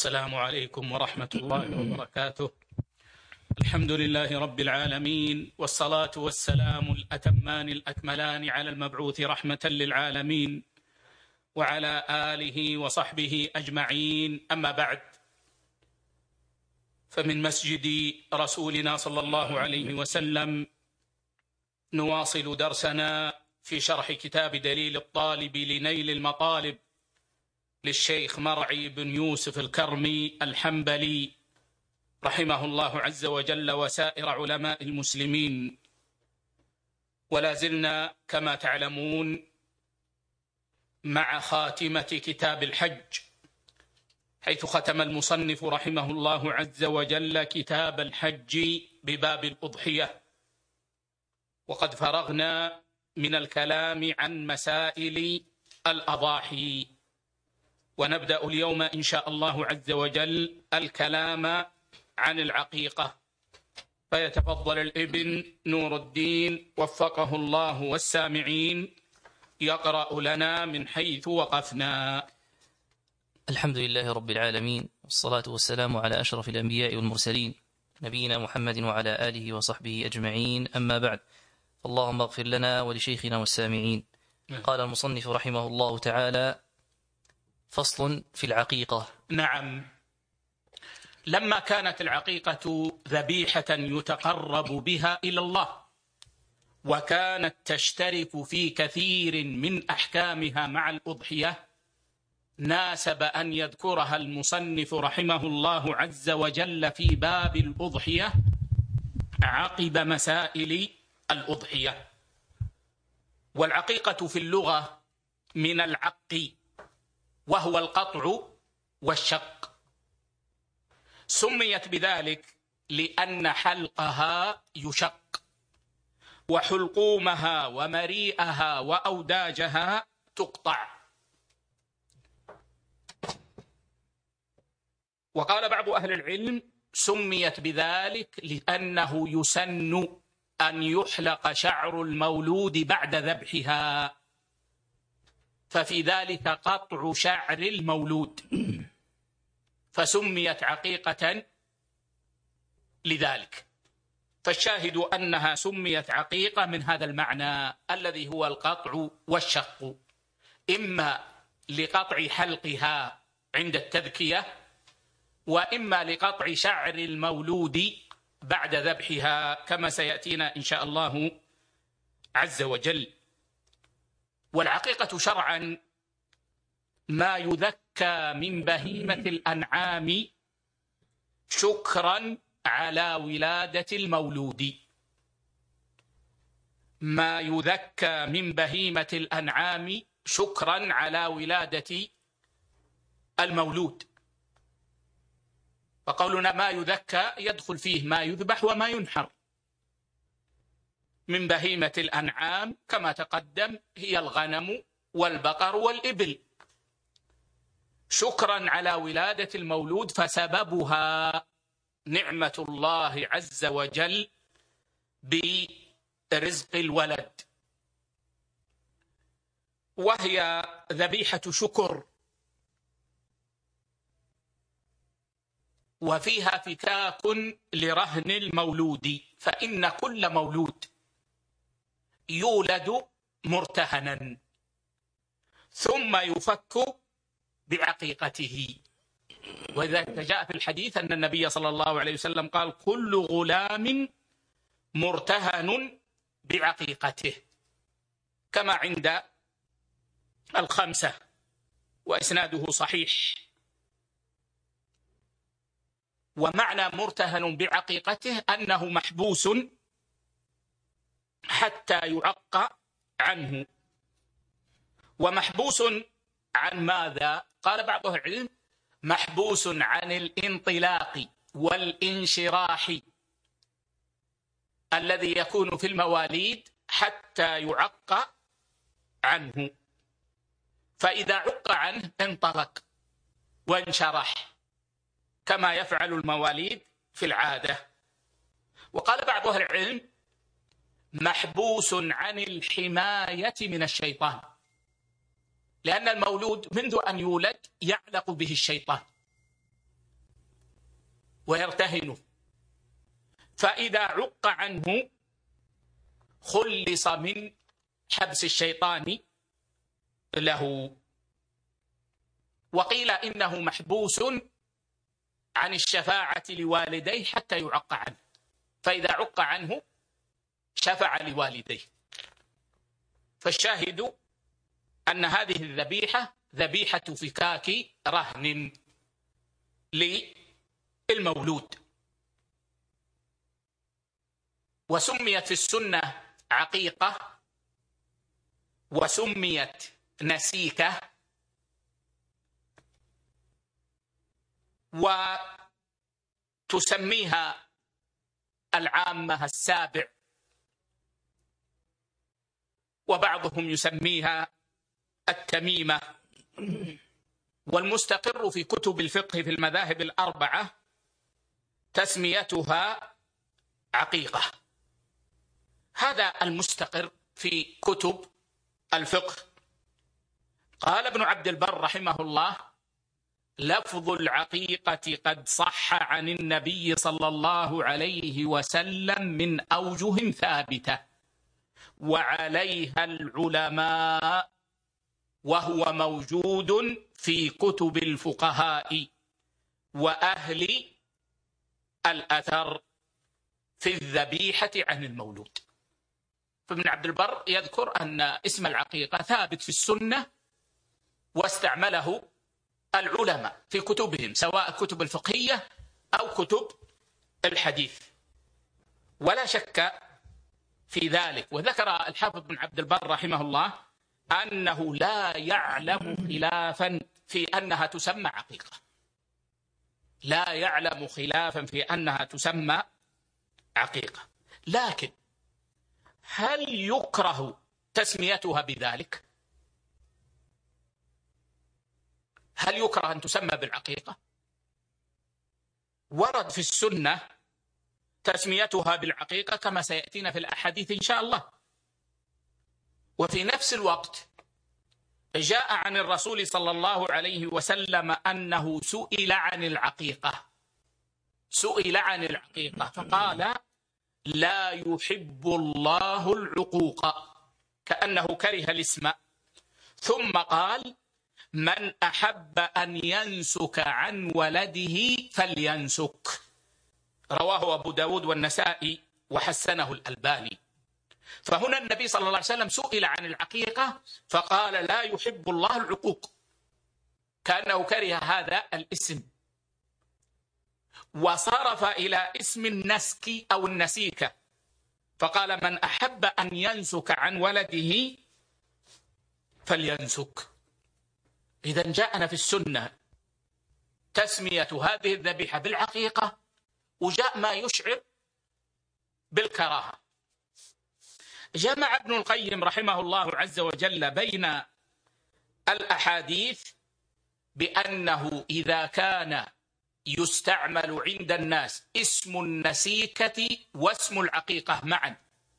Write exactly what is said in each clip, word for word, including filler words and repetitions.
السلام عليكم ورحمة الله وبركاته. الحمد لله رب العالمين، والصلاة والسلام الأتمان الأكملان على المبعوث رحمة للعالمين وعلى آله وصحبه أجمعين، أما بعد. فمن مسجد رسولنا صلى الله عليه وسلم نواصل درسنا في شرح كتاب دليل الطالب لنيل المطالب للشيخ مرعي بن يوسف الكرمي الحنبلي رحمه الله عز وجل وسائر علماء المسلمين. ولا زلنا كما تعلمون مع خاتمة كتاب الحج، حيث ختم المصنف رحمه الله عز وجل كتاب الحج بباب الأضحية، وقد فرغنا من الكلام عن مسائل الأضاحي، ونبدأ اليوم إن شاء الله عز وجل الكلام عن العقيقة. فيتفضل الابن نور الدين وفقه الله والسامعين يقرأ لنا من حيث وقفنا. الحمد لله رب العالمين، والصلاة والسلام على أشرف الأنبياء والمرسلين نبينا محمد وعلى آله وصحبه أجمعين، أما بعد. اللهم اغفر لنا ولشيخنا والسامعين. قال المصنف رحمه الله تعالى: فصل في العقيقة. نعم، لما كانت العقيقة ذبيحة يتقرب بها إلى الله، وكانت تشترك في كثير من أحكامها مع الأضحية، ناسب أن يذكرها المصنف رحمه الله عز وجل في باب الأضحية عقب مسائل الأضحية. والعقيقة في اللغة من العق، وهو القطع والشق. سميت بذلك لأن حلقها يشق، وحلقومها ومريئها وأوداجها تقطع. وقال بعض أهل العلم سميت بذلك لأنه يسن أن يحلق شعر المولود بعد ذبحها، ففي ذلك قطع شعر المولود، فسميت عقيقة لذلك. فالشاهد أنها سميت عقيقة من هذا المعنى الذي هو القطع والشق، إما لقطع حلقها عند التذكية، وإما لقطع شعر المولود بعد ذبحها، كما سيأتينا إن شاء الله عز وجل. والعقيقة شرعا ما يذكى من بهيمة الأنعام شكرا على ولادة المولود. ما يذكى من بهيمة الأنعام شكرا على ولادة المولود. فقولنا ما يذكى يدخل فيه ما يذبح وما ينحر من بهيمة الأنعام، كما تقدم هي الغنم والبقر والإبل، شكرا على ولادة المولود، فسببها نعمة الله عز وجل برزق الولد، وهي ذبيحة شكر، وفيها فكاك لرهن المولود، فإن كل مولود يولد مرتهنا ثم يفك بعقيقته. وذلك جاء في الحديث أن النبي صلى الله عليه وسلم قال: كل غلام مرتهن بعقيقته، كما عند الخمسة، وإسناده صحيح. ومعنى مرتهن بعقيقته أنه محبوس حتى يعق عنه. ومحبوس عن ماذا؟ قال بعض أهل العلم: محبوس عن الانطلاق والانشراح الذي يكون في المواليد حتى يعق عنه، فإذا عق عنه انطلق وانشرح كما يفعل المواليد في العادة. وقال بعض أهل العلم: محبوس عن الحماية من الشيطان، لأن المولود منذ أن يولد يعلق به الشيطان، ويرتهنه، فإذا عق عنه خلص من حبس الشيطان له. وقيل إنه محبوس عن الشفاعة لوالديه حتى يعق عنه، فإذا عق عنه شفع لوالديه. فالشاهد أن هذه الذبيحة ذبيحة فكاك رهن للمولود، وسميت في السنة عقيقة، وسميت نسيكة، وتسميها العامة السابع، وبعضهم يسميها التميمة. والمستقر في كتب الفقه في المذاهب الأربعة تسميتها عقيقة. هذا المستقر في كتب الفقه. قال ابن عبد البر رحمه الله: لفظ العقيقة قد صح عن النبي صلى الله عليه وسلم من أوجه ثابتة، وعليها العلماء، وهو موجود في كتب الفقهاء وأهل الأثر في الذبيحة عن المولود. فابن عبد البر يذكر أن اسم العقيقة ثابت في السنة، واستعمله العلماء في كتبهم، سواء كتب الفقهية أو كتب الحديث، ولا شك في ذلك. وذكر الحافظ بن عبد البر رحمه الله أنه لا يعلم خلافا في أنها تسمى عقيقة، لا يعلم خلافا في أنها تسمى عقيقة. لكن هل يكره تسميتها بذلك؟ هل يكره أن تسمى بالعقيقة؟ ورد في السنة تسميتها بالعقيقة كما سيأتينا في الأحاديث إن شاء الله. وفي نفس الوقت جاء عن الرسول صلى الله عليه وسلم أنه سئل عن العقيقة، سئل عن العقيقة فقال: لا يحب الله العقوق، كأنه كره الاسم. ثم قال: من أحب أن ينسك عن ولده فلينسك. رواه أبو داود والنسائي وحسنه الألباني. فهنا النبي صلى الله عليه وسلم سئل عن العقيقة فقال: لا يحب الله العقوق، كأنه كره هذا الاسم، وصرف إلى اسم النسك أو النسيكة فقال: من أحب أن ينسك عن ولده فلينسك. إذن جاءنا في السنة تسمية هذه الذبيحة بالعقيقة، وجاء ما يشعر بالكراهة. جمع ابن القيم رحمه الله عز وجل بين الأحاديث بأنه إذا كان يستعمل عند الناس اسم النسيكة واسم العقيقة معا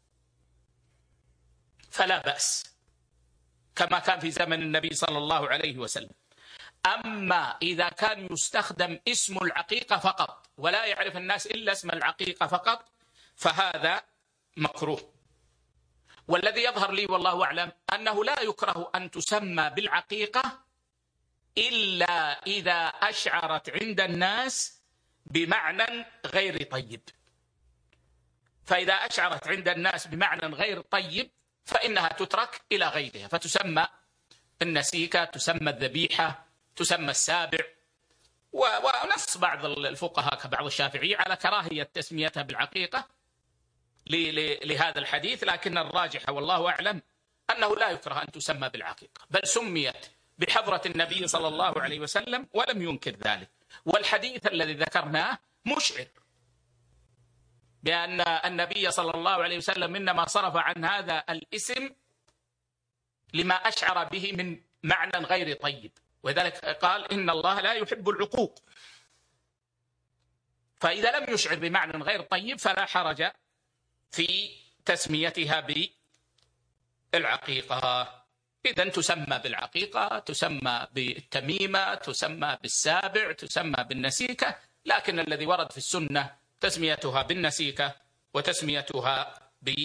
فلا بأس، كما كان في زمن النبي صلى الله عليه وسلم. أما إذا كان يستخدم اسم العقيقة فقط ولا يعرف الناس إلا اسم العقيقة فقط فهذا مكروه. والذي يظهر لي والله أعلم أنه لا يكره أن تسمى بالعقيقة إلا إذا أشعرت عند الناس بمعنى غير طيب. فإذا أشعرت عند الناس بمعنى غير طيب فإنها تترك إلى غيرها، فتسمى النسيكة، تسمى الذبيحة، تسمى السابع. ونص بعض الفقهاء كبعض الشافعية على كراهية تسميتها بالعقيقة لهذا الحديث، لكن الراجح والله أعلم أنه لا يكره أن تسمى بالعقيقة، بل سميت بحضرة النبي صلى الله عليه وسلم ولم ينكر ذلك. والحديث الذي ذكرناه مشعر بأن النبي صلى الله عليه وسلم إنما صرف عن هذا الاسم لما أشعر به من معنى غير طيب، وذلك قال: إن الله لا يحب العقوق. فإذا لم يشعر بمعنى غير طيب فلا حرج في تسميتها بالعقيقة. إذن تسمى بالعقيقة، تسمى بالتميمة، تسمى بالسابع، تسمى بالنسيكة، لكن الذي ورد في السنة تسميتها بالنسيكة وتسميتها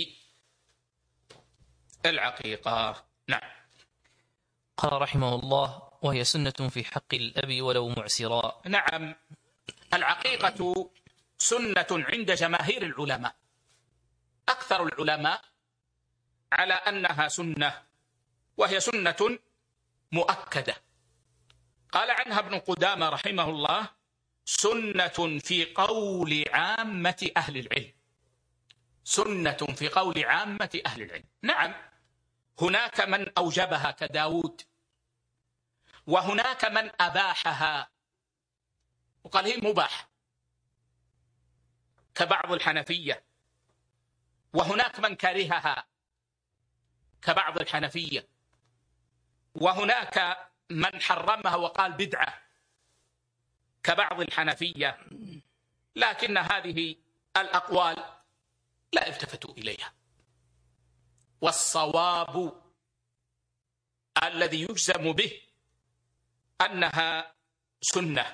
بالعقيقة. نعم. قال رحمه الله: وهي سنة في حق الأب ولو معسرا. نعم، العقيقة سنة عند جماهير العلماء، أكثر العلماء على أنها سنة، وهي سنة مؤكدة. قال عنها ابن قدامة رحمه الله: سنة في قول عامة أهل العلم. سنة في قول عامة أهل العلم. نعم، هناك من أوجبها كداود، وهناك من أباحها وقال هي مباح كبعض الحنفية، وهناك من كرهها كبعض الحنفية، وهناك من حرمها وقال بدعة كبعض الحنفية. لكن هذه الأقوال لا التفتوا إليها، والصواب الذي يجزم به أنها سنة،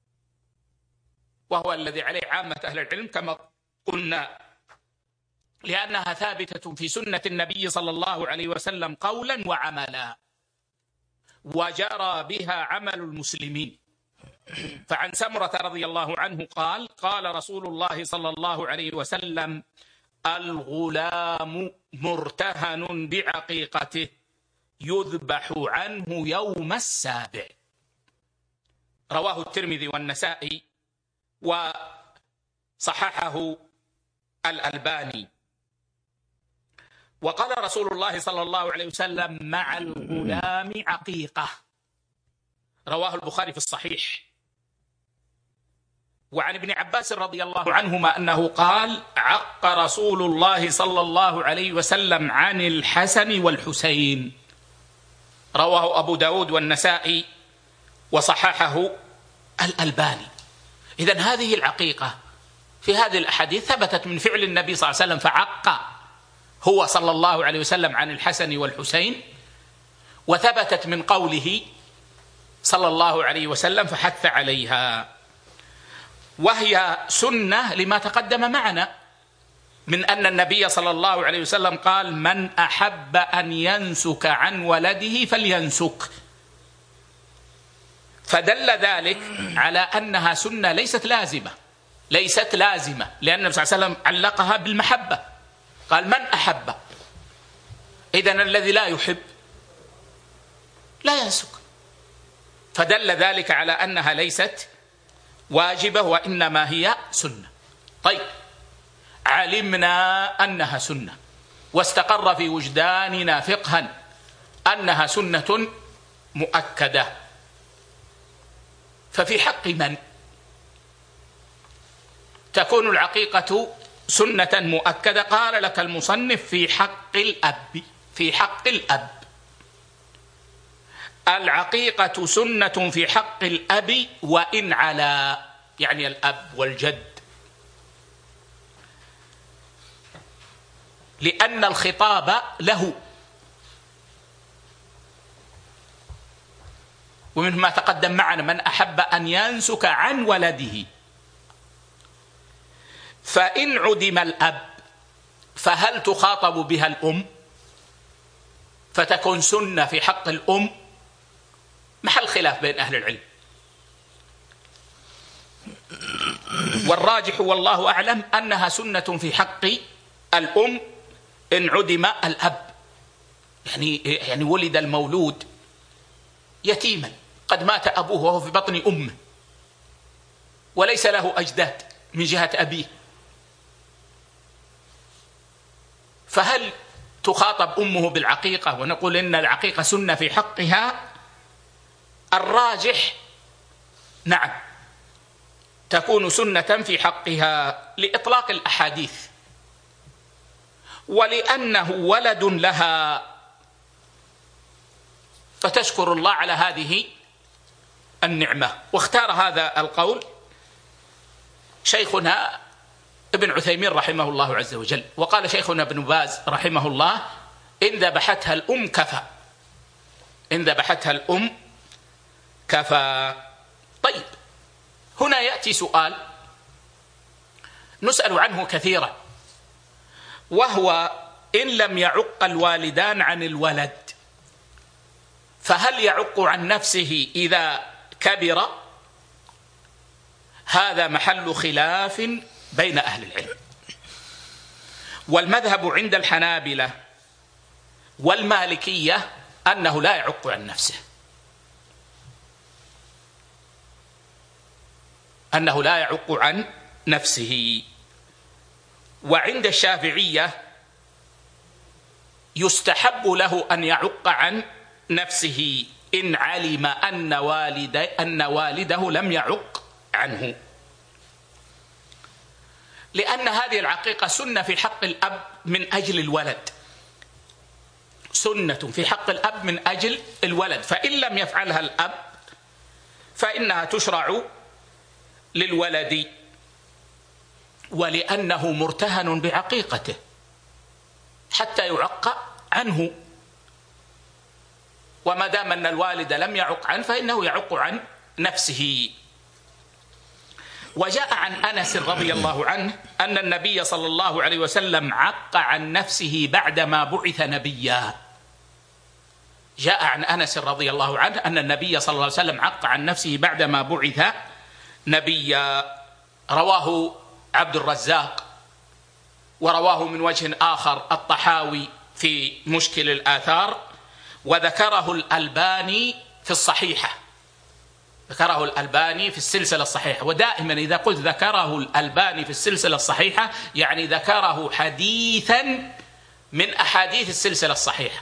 وهو الذي عليه عامة أهل العلم كما قلنا، لأنها ثابتة في سنة النبي صلى الله عليه وسلم قولا وعملا، وجرى بها عمل المسلمين. فعن سمرة رضي الله عنه قال: قال رسول الله صلى الله عليه وسلم: الغلام مرتهن بعقيقته يذبح عنه يوم السابع. رواه الترمذي والنسائي وصححه الألباني. وقال رسول الله صلى الله عليه وسلم: مع الغلام عقيقة. رواه البخاري في الصحيح. وعن ابن عباس رضي الله عنهما أنه قال: عق رسول الله صلى الله عليه وسلم عن الحسن والحسين. رواه أبو داود والنسائي وصححه الألباني. إذن هذه العقيقة في هذه الأحاديث ثبتت من فعل النبي صلى الله عليه وسلم، فعق هو صلى الله عليه وسلم عن الحسن والحسين، وثبتت من قوله صلى الله عليه وسلم فحث عليها. وهي سنة لما تقدم معنا من أن النبي صلى الله عليه وسلم قال: من أحب أن ينسك عن ولده فلينسك. فدل ذلك على أنها سنة ليست لازمة، ليست لازمة لأن النبي صلى الله عليه وسلم علقها بالمحبة، قال: من أحب. إذن الذي لا يحب لا ينسك، فدل ذلك على أنها ليست واجبة وإنما هي سنة. طيب، علمنا أنها سنة واستقر في وجداننا فقها أنها سنة مؤكدة، ففي حق من تكون العقيقة سنة مؤكدة؟ قال لك المصنف: في حق الأب. في حق الأب العقيقة سنة في حق الأب وإن علا، يعني الأب والجد، لأن الخطاب له، ومن ما تقدم معنا من أحب أن ينسك عن ولده. فإن عدم الأب فهل تخاطب بها الأم فتكون سنة في حق الأم؟ محل خلاف بين أهل العلم، والراجح والله أعلم أنها سنة في حق الأم إن عدم الأب. يعني يعني ولد المولود يتيما، قد مات أبوه وهو في بطن أمه وليس له أجداد من جهة أبيه، فهل تخاطب أمه بالعقيقة ونقول إن العقيقة سنة في حقها؟ الراجح نعم، تكون سنة في حقها لإطلاق الأحاديث، ولأنه ولد لها فتشكر الله على هذه النعمة. واختار هذا القول شيخنا ابن عثيمين رحمه الله عز وجل، وقال شيخنا ابن باز رحمه الله: إن ذبحتها الأم كفى. إن ذبحتها الأم كفى. طيب، هنا يأتي يأتي سؤال نسأل عنه كثيرا، وهو إن لم يعق الوالدان عن الولد فهل يعق عن نفسه إذا كبر؟ هذا محل خلاف بين أهل العلم، والمذهب عند الحنابلة والمالكية أنه لا يعق عن نفسه، أنه لا يعق عن نفسه. وعند الشافعية يستحب له أن يعق عن نفسه إن علم أن والد أن والده لم يعق عنه، لأن هذه العقيقة سنة في حق الأب من أجل الولد، سنة في حق الأب من أجل الولد، فإن لم يفعلها الأب فإنها تشرع للولد، ولأنه مرتهن بعقيقته حتى يعق عنه، وما دام أن الوالد لم يعق عنه فإنه يعق عن نفسه. وجاء عن أنس رضي الله عنه أن النبي صلى الله عليه وسلم عق عن نفسه بعدما بعث نبيا. جاء عن أنس رضي الله عنه أن النبي صلى الله عليه وسلم عق عن نفسه بعدما بعث نبيا، رواه عبد الرزاق، ورواه من وجه آخر الطحاوي في مشكل الآثار، وذكره الألباني في الصحيحة، ذكره الألباني في السلسلة الصحيحة. ودائما إذا قلت ذكره الألباني في السلسلة الصحيحة يعني ذكره حديثا من أحاديث السلسلة الصحيحة،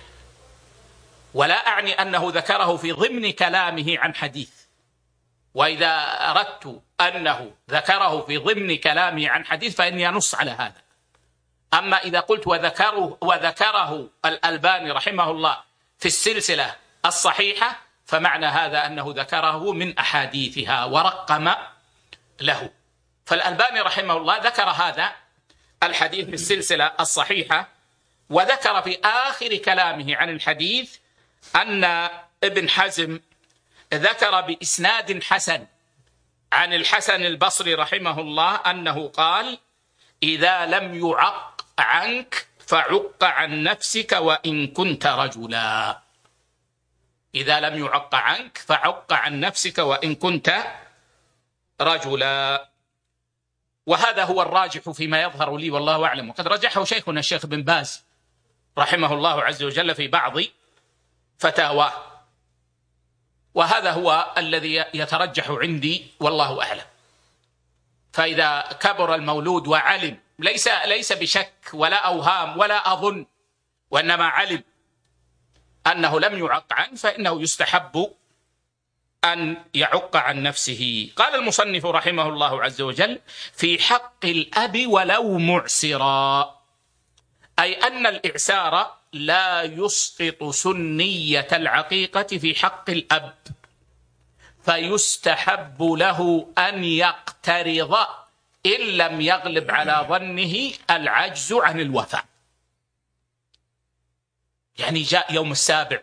ولا أعني أنه ذكره في ضمن كلامه عن حديث. وإذا أردت أنه ذكره في ضمن كلامه عن حديث فإني أنص على هذا. أما إذا قلت وذكره, وذكره الألباني رحمه الله في السلسلة الصحيحة فمعنى هذا أنه ذكره من أحاديثها ورقم له. فالألباني رحمه الله ذكر هذا الحديث في السلسلة الصحيحة، وذكر في آخر كلامه عن الحديث أن ابن حزم ذكر بإسناد حسن عن الحسن البصري رحمه الله أنه قال: إذا لم يعق عنك فعق عن نفسك وإن كنت رجلا. إذا لم يعق عنك فعق عن نفسك وإن كنت رجلا. وهذا هو الراجح فيما يظهر لي والله أعلم، وقد رجحه شيخنا الشيخ بن باز رحمه الله عز وجل في بعض فتاواه، وهذا هو الذي يترجح عندي والله أعلم. فإذا كبر المولود وعلم، ليس ليس بشك ولا أوهام ولا أظن، وإنما علم أنه لم يعق عنه فإنه يستحب أن يعق عن نفسه. قال المصنف رحمه الله عز وجل: في حق الأب ولو معسرا، أي أن الإعسار لا يسقط سنية العقيقة في حق الأب، فيستحب له أن يقترض إن لم يغلب على ظنه العجز عن الوفاء. يعني جاء يوم السابع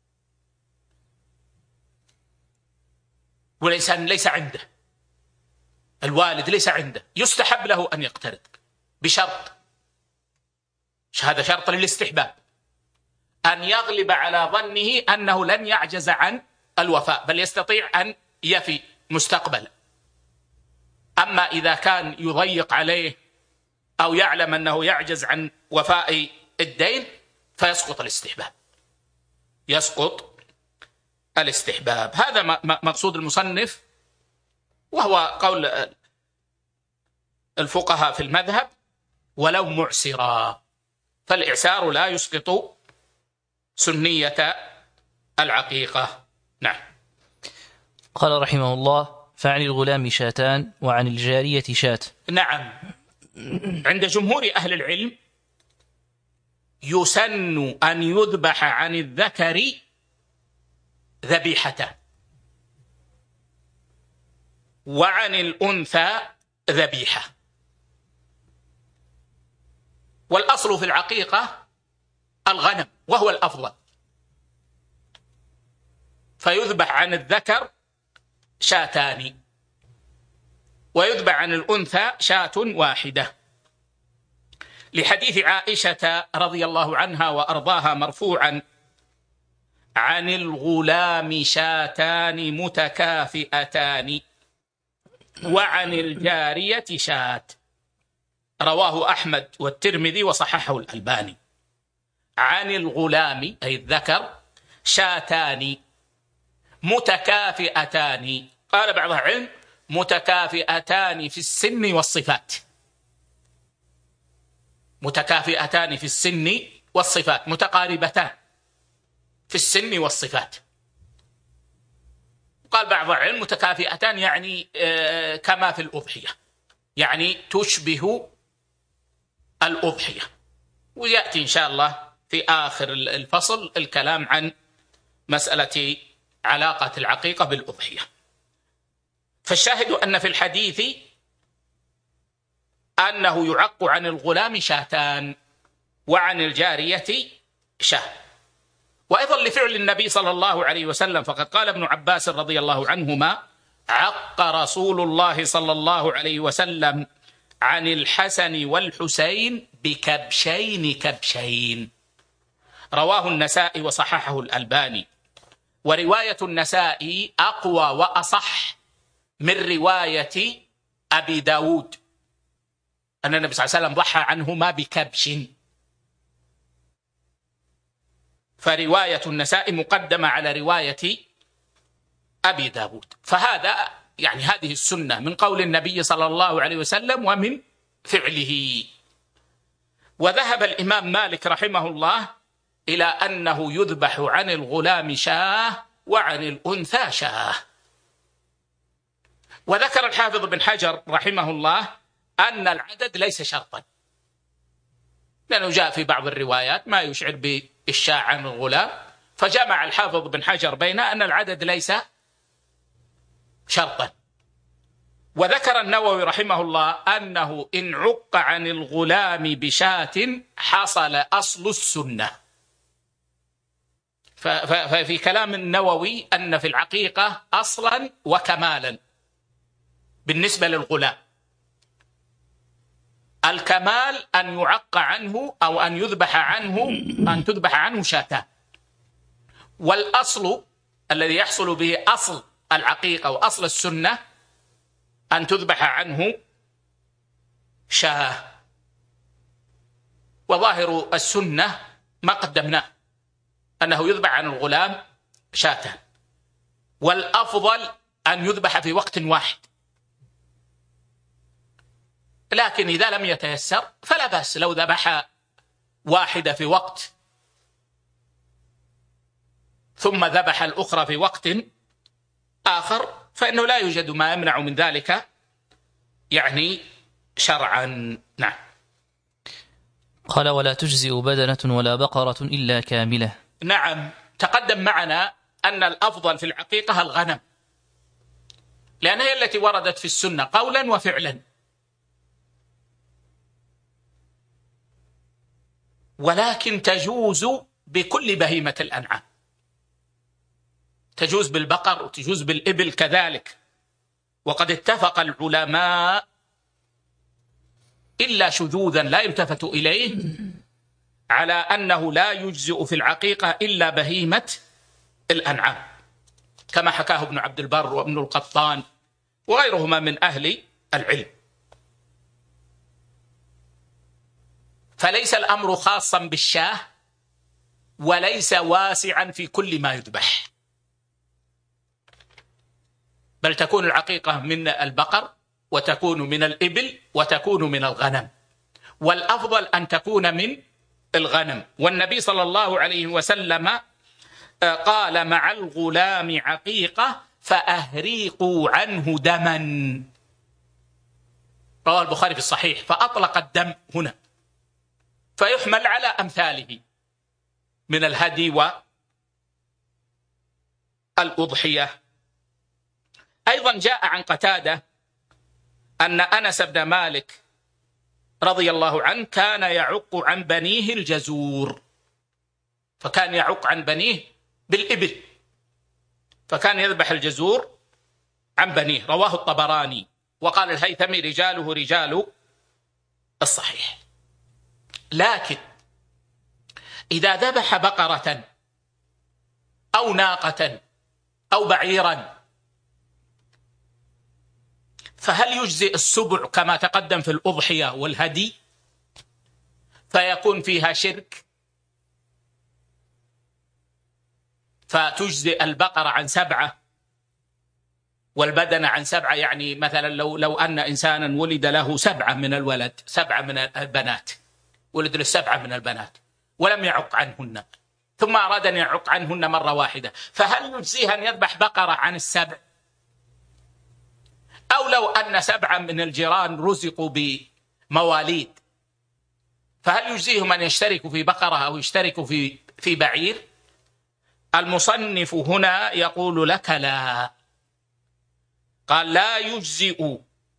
وليس ليس عنده، الوالد ليس عنده، يستحب له أن يقترض بشرط، هذا شرط للاستحباب، أن يغلب على ظنه أنه لن يعجز عن الوفاء بل يستطيع أن يفي مستقبلا. أما إذا كان يضيق عليه أو يعلم أنه يعجز عن وفاء الدين فيسقط الاستحباب، يسقط الاستحباب. هذا مقصود المصنف، وهو قول الفقهاء في المذهب: ولو معسرا، فالإعسار لا يسقط سنية العقيقة. نعم. قال رحمه الله: فعن الغلام شاتان وعن الجارية شات. نعم، عند جمهور أهل العلم يسن أن يذبح عن الذكر ذبيحتان، وعن الأنثى ذبيحة. والأصل في العقيقة الغنم وهو الأفضل، فيذبح عن الذكر شاتان ويذبح عن الأنثى شاة واحدة، لحديث عائشة رضي الله عنها وأرضاها مرفوعا: عن الغلام شاتان متكافئتان وعن الجارية شاة. رواه أحمد والترمذي وصححه الألباني. عن الغلام أي الذكر شاتان متكافئتان، قال بعض العلم متكافئتان في السن والصفات، متكافئتان في السن والصفات، متقاربتان في السن والصفات. قال بعض العلم متكافئتان يعني كما في الأضحية، يعني تشبه الأضحية. ويأتي إن شاء الله في آخر الفصل الكلام عن مسألة علاقة العقيقة بالأضحية. فالشاهد أن في الحديث أنه يعق عن الغلام شاتان وعن الجارية شاة. وأيضا لفعل النبي صلى الله عليه وسلم، فقد قال ابن عباس رضي الله عنهما: عق رسول الله صلى الله عليه وسلم عن الحسن والحسين بكبشين كبشين. رواه النسائي وصححه الألباني. ورواية النسائي أقوى وأصح من رواية أبي داود، أن النبي صلى الله عليه وسلم ضحى عنهما بكبش، فرواية النسائي مقدمة على رواية أبي داود. فهذا يعني هذه السنة من قول النبي صلى الله عليه وسلم ومن فعله. وذهب الإمام مالك رحمه الله إلى أنه يذبح عن الغلام شاه وعن الأنثى شاه. وذكر الحافظ بن حجر رحمه الله أن العدد ليس شرطا، لأنه جاء في بعض الروايات ما يشعر بالشاة عن الغلام، فجمع الحافظ بن حجر بين أن العدد ليس شرطا. وذكر النووي رحمه الله أنه إن عق عن الغلام بشاة حصل أصل السنة. ففي كلام النووي أن في العقيقة أصلا وكمالا بالنسبة للغلام. الكمال أن يعق عنه أو أن يذبح عنه أن تذبح عنه شاتان، والأصل الذي يحصل به أصل العقيقة وأصل السنة أن تذبح عنه شاة. وظاهر السنة ما قدمناه أنه يذبح عن الغلام شاتان، والأفضل أن يذبح في وقت واحد، لكن إذا لم يتيسر فلا بأس لو ذبح واحدة في وقت ثم ذبح الأخرى في وقت آخر، فإنه لا يوجد ما يمنع من ذلك يعني شرعا. نعم. قال: ولا تجزئ بدنة ولا بقرة إلا كاملة. نعم، تقدم معنا أن الأفضل في العقيقة الغنم، لأن هي التي وردت في السنة قولا وفعلا. ولكن تجوز بكل بهيمة الأنعام، تجوز بالبقر وتجوز بالإبل كذلك. وقد اتفق العلماء إلا شذوذا لا يلتفت إليه على أنه لا يجزئ في العقيقة إلا بهيمة الأنعام، كما حكاه ابن عبد البر وابن القطان وغيرهما من أهل العلم. فليس الأمر خاصا بالشاة وليس واسعا في كل ما يذبح، بل تكون العقيقة من البقر وتكون من الإبل وتكون من الغنم، والأفضل أن تكون من الغنم. والنبي صلى الله عليه وسلم قال: مع الغلام عقيقة فأهريقوا عنه دما. رواه البخاري في الصحيح، فأطلق الدم هنا، فيحمل على أمثاله من الهدي والأضحية. أيضا جاء عن قتادة أن أنس بن مالك رضي الله عنه كان يعق عن بنيه الجزور، فكان يعق عن بنيه بالإبل، فكان يذبح الجزور عن بنيه. رواه الطبراني وقال الهيثمي رجاله رجال الصحيح. لكن إذا ذبح بقرة أو ناقة أو بعيرا فهل يجزئ السبع كما تقدم في الأضحية والهدي فيكون فيها شرك، فتجزئ البقرة عن سبعة والبدن عن سبعة؟ يعني مثلا لو لو أن إنسانا ولد له سبعة من الولد، سبعة من البنات، ولد له سبعة من البنات ولم يعق عنهن، ثم أراد أن يعق عنهن مرة واحدة، فهل يجزيه أن يذبح بقرة عن السبع؟ أو لو أن سبعة من الجيران رزقوا بمواليد فهل يجزيهم أن يشتركوا في بقرة أو يشتركوا في في بعير؟ المصنف هنا يقول لك لا، قال لا يجزئ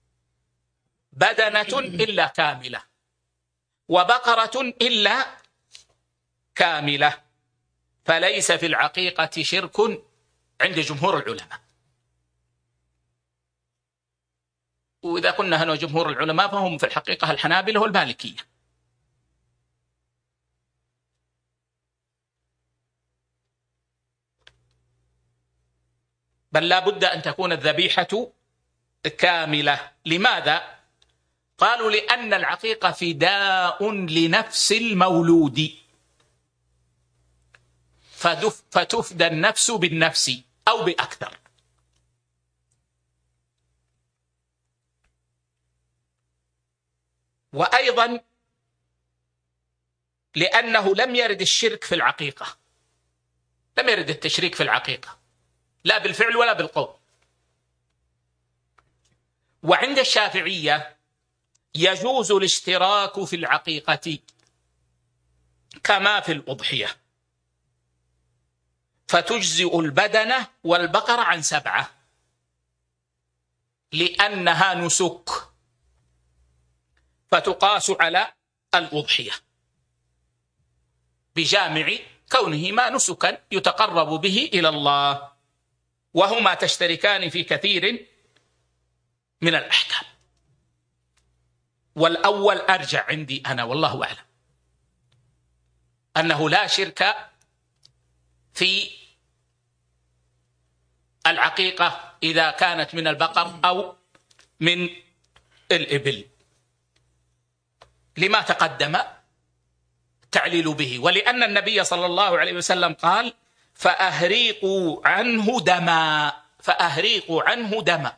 بدنة إلا كاملة وبقرة إلا كاملة، فليس في العقيقة شرك عند جمهور العلماء. وإذا قلنا هنا جمهور العلماء فهم في الحقيقة الحنابلة والمالكية. بل لا بد أن تكون الذبيحة كاملة. لماذا؟ قالوا لأن العقيقة فداء لنفس المولود، فتفدى النفس بالنفس أو بأكثر. وأيضا لأنه لم يرد الشرك في العقيقة، لم يرد التشريك في العقيقة لا بالفعل ولا بالقول. وعند الشافعية يجوز الاشتراك في العقيقة كما في الأضحية، فتجزئ البدنة والبقرة عن سبعة لأنها نسك، فتقاس على الأضحية بجامع كونهما نسكا يتقرب به إلى الله، وهما تشتركان في كثير من الأحكام. والأول أرجع عندي أنا والله أعلم، أنه لا شرك في العقيقة إذا كانت من البقر أو من الإبل، لما تقدم التعليل به، ولأن النبي صلى الله عليه وسلم قال فأهريقوا عنه دما، فأهريقوا عنه دما،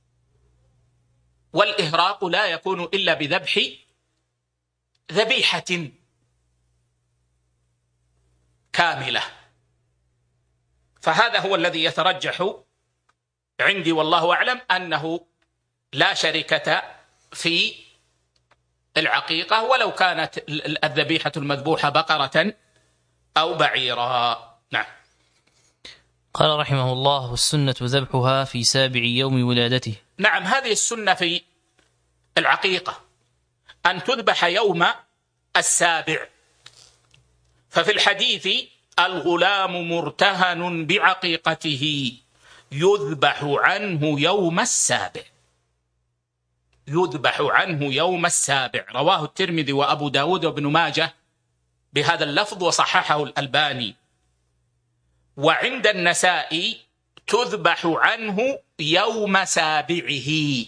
والإهراق لا يكون إلا بذبح ذبيحة كاملة. فهذا هو الذي يترجح عندي والله أعلم، أنه لا شركة في العقيقة ولو كانت الذبيحة المذبوحة بقرة أو بعيرا. نعم. قال رحمه الله: والسنة ذبحها في سابع يوم ولادته. نعم، هذه السنة في العقيقة أن تذبح يوم السابع. ففي الحديث: الغلام مرتهن بعقيقته يذبح عنه يوم السابع، يذبح عنه يوم السابع، رواه الترمذي وأبو داود وابن ماجه بهذا اللفظ وصححه الألباني. وعند النسائي: تذبح عنه يوم سابعه،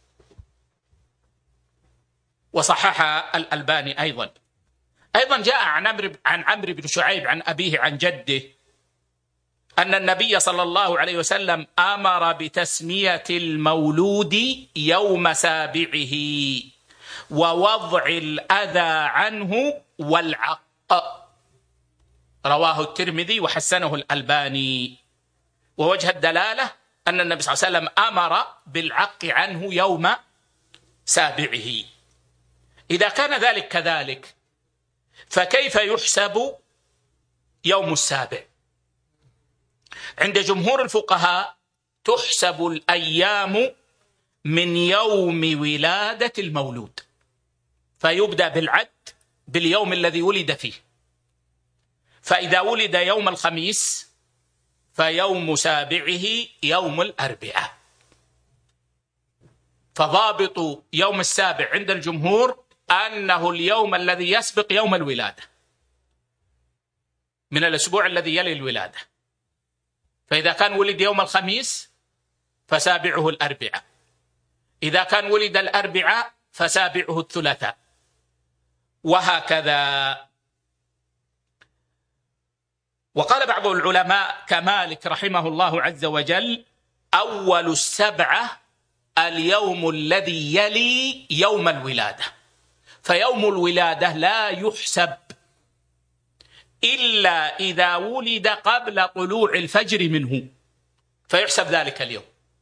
وصحح الألباني أيضا. أيضا جاء عن عمرو عن عمرو بن شعيب عن أبيه عن جده أن النبي صلى الله عليه وسلم أمر بتسمية المولود يوم سابعه ووضع الأذى عنه والعق، رواه الترمذي وحسنه الألباني. ووجه الدلالة أن النبي صلى الله عليه وسلم أمر بالعق عنه يوم سابعه. إذا كان ذلك كذلك فكيف يحسب يوم السابع؟ عند جمهور الفقهاء تحسب الأيام من يوم ولادة المولود، فيبدأ بالعد باليوم الذي ولد فيه، فإذا ولد يوم الخميس فيوم سابعه يوم الأربعاء. فضابط يوم السابع عند الجمهور أنه اليوم الذي يسبق يوم الولادة من الأسبوع الذي يلي الولادة. فإذا كان ولد يوم الخميس فسابعه الأربعاء، إذا كان ولد الأربعاء فسابعه الثلاثاء، وهكذا. وقال بعض العلماء كمالك رحمه الله عز وجل: أول السبعة اليوم الذي يلي يوم الولادة، فيوم الولادة لا يحسب إلا إذا ولد قبل طلوع الفجر منه، فيحسب ذلك اليوم.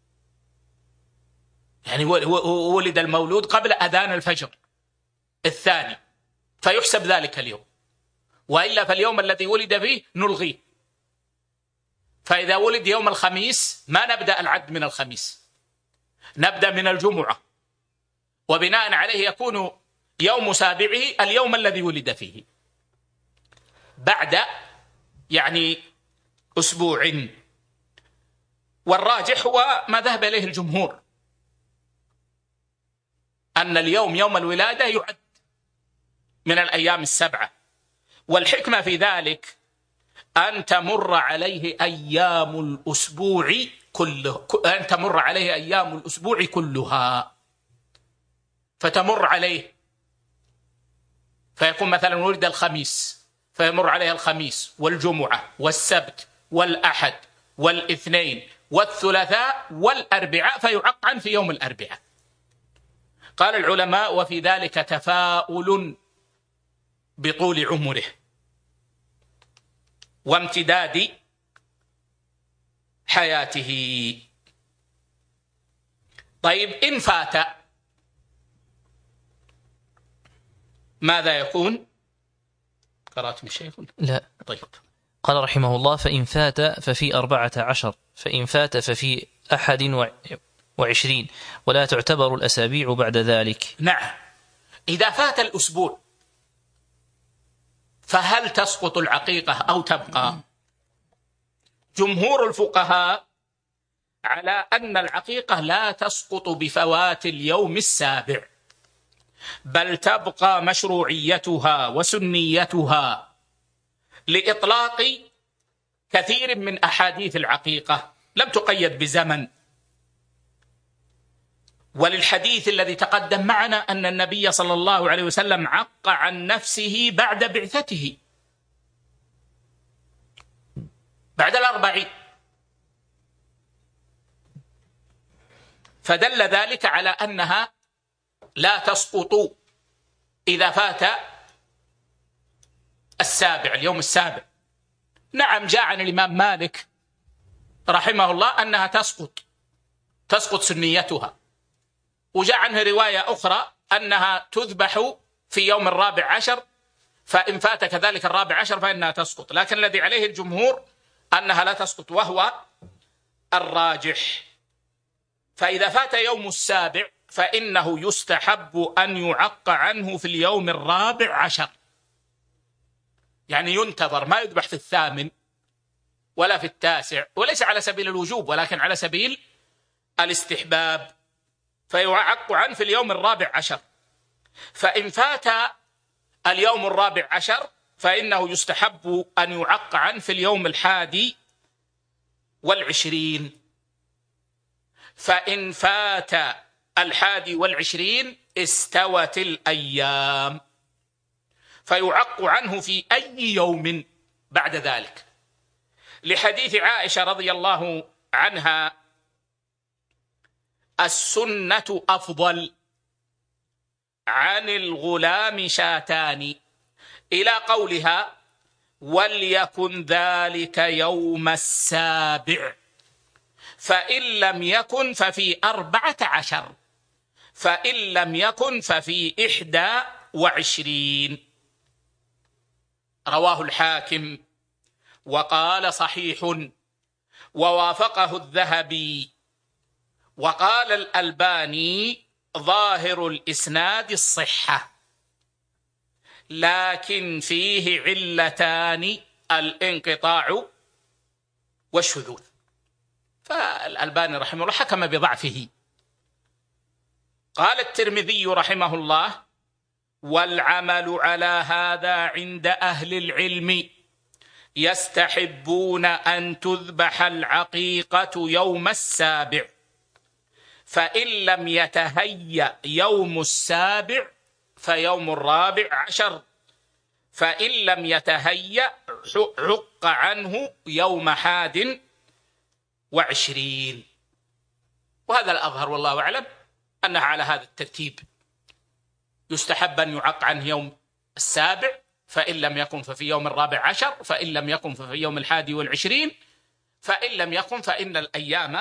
يعني ولد المولود قبل أذان الفجر الثاني فيحسب ذلك اليوم، وإلا فاليوم الذي ولد فيه نلغيه. فإذا ولد يوم الخميس ما نبدأ العد من الخميس، نبدأ من الجمعة، وبناء عليه يكون يوم سابعه اليوم الذي ولد فيه بعد يعني أسبوع. والراجح هو ما ذهب إليه الجمهور، أن اليوم يوم الولادة يعد من الأيام السبعة. والحكمة في ذلك أن تمر عليه أيام الأسبوع كله، أن تمر عليه أيام الأسبوع كلها، فتمر عليه فيكون مثلا ولد الخميس فيمر عليه الخميس والجمعة والسبت والأحد والاثنين والثلاثاء والأربعاء، فيعقن في يوم الأربعاء. قال العلماء: وفي ذلك تفاؤل بطول عمره وامتداد حياته. طيب، إن فات ماذا يكون؟ قرأت من شيء؟ لا. طيب. قال رحمه الله: فإن فات ففي أربعة عشر، فإن فات ففي أحد وعشرين، ولا تعتبر الأسابيع بعد ذلك. نعم، إذا فات الأسبوع فهل تسقط العقيقة أو تبقى؟ جمهور الفقهاء على أن العقيقة لا تسقط بفوات اليوم السابع، بل تبقى مشروعيتها وسنيتها لإطلاق كثير من أحاديث العقيقة لم تقيد بزمن. وللحديث الذي تقدم معنا أن النبي صلى الله عليه وسلم عق عن نفسه بعد بعثته بعد الأربعين، فدل ذلك على أنها لا تسقط إذا فات السابع، اليوم السابع. نعم، جاء عن الإمام مالك رحمه الله أنها تسقط تسقط سنيتها، وجاء عنه رواية أخرى أنها تذبح في يوم الرابع عشر، فإن فات كذلك الرابع عشر فإنها تسقط، لكن الذي عليه الجمهور أنها لا تسقط، وهو الراجح. فإذا فات يوم السابع فإنه يستحب أن يعق عنه في اليوم الرابع عشر، يعني ينتظر، ما يذبح في الثامن ولا في التاسع، وليس على سبيل الوجوب ولكن على سبيل الاستحباب، فيعق عنه في اليوم الرابع عشر. فإن فات اليوم الرابع عشر فإنه يستحب أن يعق عنه في اليوم الحادي والعشرين. فإن فات الحادي والعشرين استوت الأيام، فيعق عنه في أي يوم بعد ذلك، لحديث عائشة رضي الله عنها: السنة أفضل، عن الغلام شاتان، إلى قولها: وليكن ذلك يوم السابع، فإن لم يكن ففي أربعة عشر، فإن لم يكن ففي إحدى وعشرين. رواه الحاكم وقال صحيح، ووافقه الذهبي، وقال الألباني ظاهر الإسناد الصحة، لكن فيه علتان: الانقطاع والشذوذ. فالألباني رحمه الله حكم بضعفه، قال الترمذي رحمه الله: والعمل على هذا عند أهل العلم، يستحبون أن تذبح العقيقة يوم السابع، فإن لم يتهيأ يوم السابع فيوم الرابع عشر، فإن لم يتهيأ عق عنه يوم حاد وعشرين. وهذا الأظهر والله أعلم أنها على هذا الترتيب، يستحب أن يعق عنه يوم السابع، فإن لم يكن ففي يوم الرابع عشر، فإن لم يكن ففي يوم الحادي والعشرين، فإن لم يكن فإن الأيام